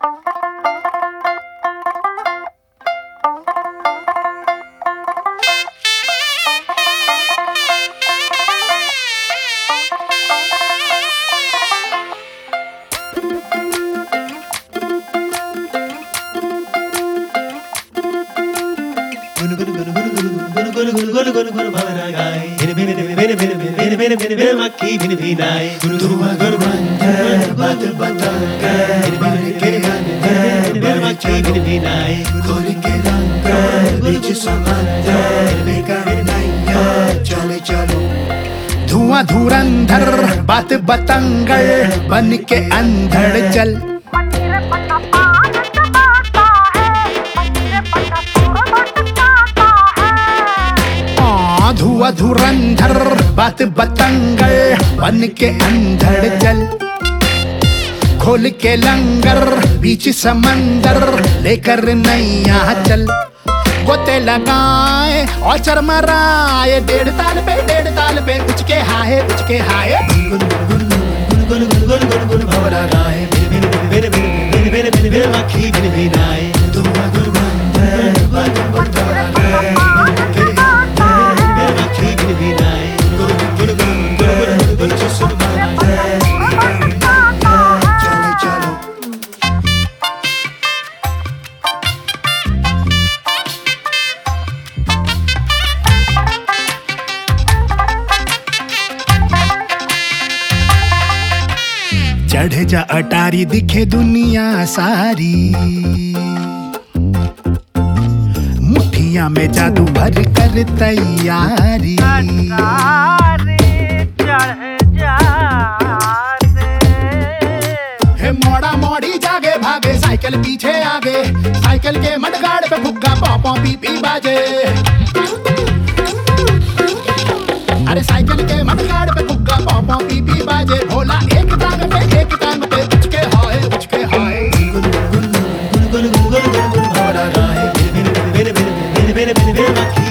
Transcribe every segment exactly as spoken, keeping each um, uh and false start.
धुआं धुरंधर बात बतंगड़ बन के अंधड़ चल। धुआं धुरंधर बात बतंगड़ बन के अंधड़ चल। खोल के लंगर बीच समंदर लेकर नैया चल। गोते लगाए और चरमराए डेढ़ ताल पे डेढ़ ताल पे कुछ के हाय कुछ के हाय गुन गुन गुन गुन गुन गुन गुन गुन भवरा गाए बिन बिन बिन बिन बिन बिन बिन मक्खी बिन बिन आए। धुआं धुरंधर बात बतंगड़ के बिन मक्खी बिन बिन आए। गुन गुन गुन गुन गुन गुन सुरमराए चले चलो। चढ़ जा अटारी दिखे दुनिया सारी। मुठिया में जादू भर कर तैयारी। हे मोड़ा मोड़ी जागे भागे साइकिल पीछे आगे। साइकिल के मडगाड़ पे फुग्गा पॉपो पी पी बाजे। अरे साइकिल के मडगाड़ पे फुग्गा पॉपो पी पी बाजे। भोला एक टांग पे एक टांग पे कुछ के हाय कुछ के हाय गुन गुन गुन गुन गुन गुन गुन गुन भवरा गाए बिन बिन बिन बिन बिन बिन बिन मक्खी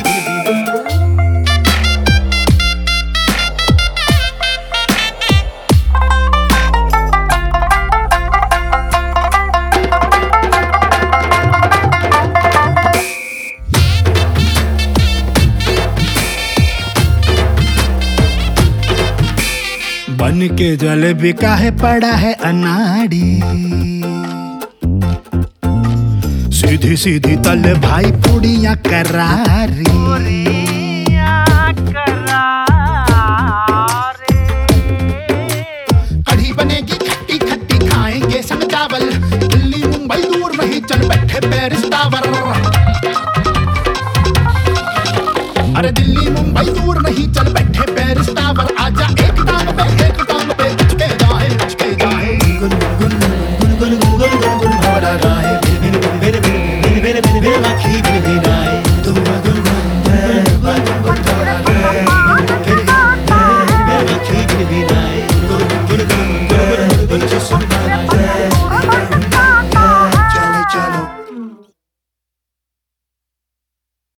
बन के जल बिका है पड़ा है अनाड़ी। सीधी सीधी तल भाई पुड़िया करारी। कढ़ी बनेगी खट्टी खट्टी खाएंगे संग चावल। दिल्ली मुंबई दूर नहीं चल बैठे पेरिस टावर। अरे दिल्ली मुंबई दूर नहीं चल बैठे